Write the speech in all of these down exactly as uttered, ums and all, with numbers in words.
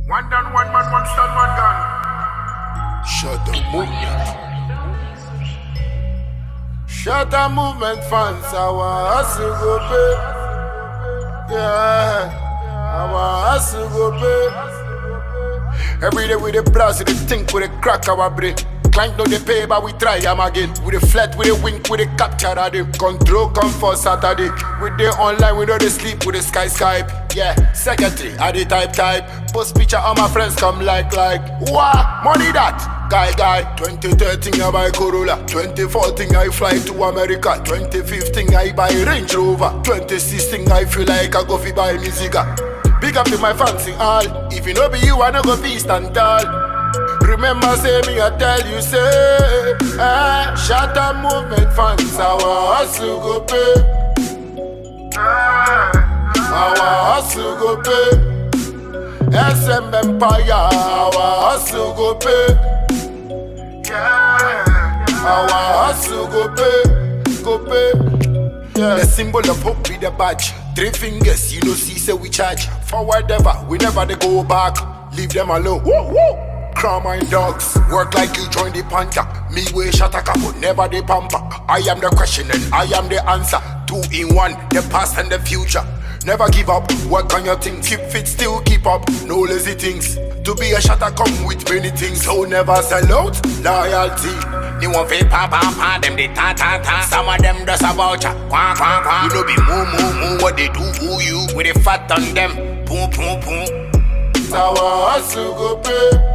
One done, one man, one stand, one gun. Shut the movement. Shut the movement fans. Our hustle go pay. Yeah, our hustle go pay. Every day we the blast, we the think, we the crack our brain. Clank no they pay, but we try am again. We the flat, we the wink, we the capture of them. Control come for Saturday. We the online, we know they sleep, we the sky Skype. Yeah, secretary, I the type type. Post picture, all my friends come like like. Wah, money that. Guy guy, twenty thirteen I buy Corolla, twenty fourteen I fly to America, twenty fifteen I buy Range Rover, twenty sixteen I feel like I go fi buy Musica. Big up to my fancy all. If you know be you, I no go be stand tall. Remember say me, I tell you say, eh, shut up movement fans, our hustle go pay. Our hustle go pay. S M Empire, our hustle go pay. Our hustle go pay, go pay. Yeah. The symbol of hope be the badge. Three fingers, you know, see, say we charge. Forward ever, we never they go back. Leave them alone. Woo, woo. Crown my dogs, work like you join the panther. Me way shataka, but never the pamper. I am the question and I am the answer. Two in one, the past and the future. Never give up, work on your things. Keep fit, still keep up, no lazy things. To be a shatter come with many things. So never sell out, loyalty. They want fake pa pa pa, them they ta ta ta. Some of them just about ya, quack quack quack. You know be moo moo moo, what they do who you. With a fat on them, boom boom boom. Our hustle go pay.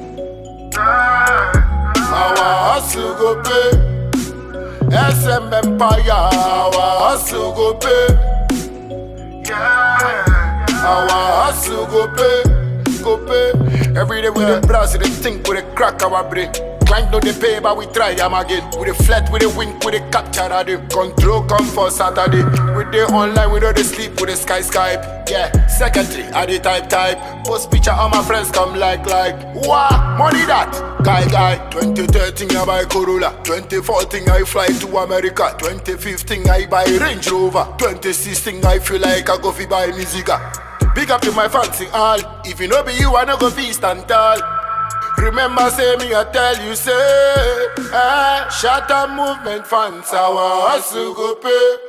Our hustle go pay. S M Empire, our hustle go pay. Our hustle go pay, go pay. Every day we the blast, we the think, we the crack our brain. Clank no they pay, but we try am again. We the flat, we the wink, we the capture of them. Control come for Saturday. We the online, we know they sleep, we the sky Skype. Yeah, secretary, I the type type. Post picture, all my friends come like like. Wah, money that. Guy guy, twenty thirteen I buy Corolla, twenty fourteen I fly to America, twenty fifteen I buy Range Rover, twenty sixteen I feel like I go fi buy Musica. Big up to my fancy all. If you know be you, I no go fi stand tall. Remember say me, I tell you say, eh, shut up movement fans, our hustle go pay.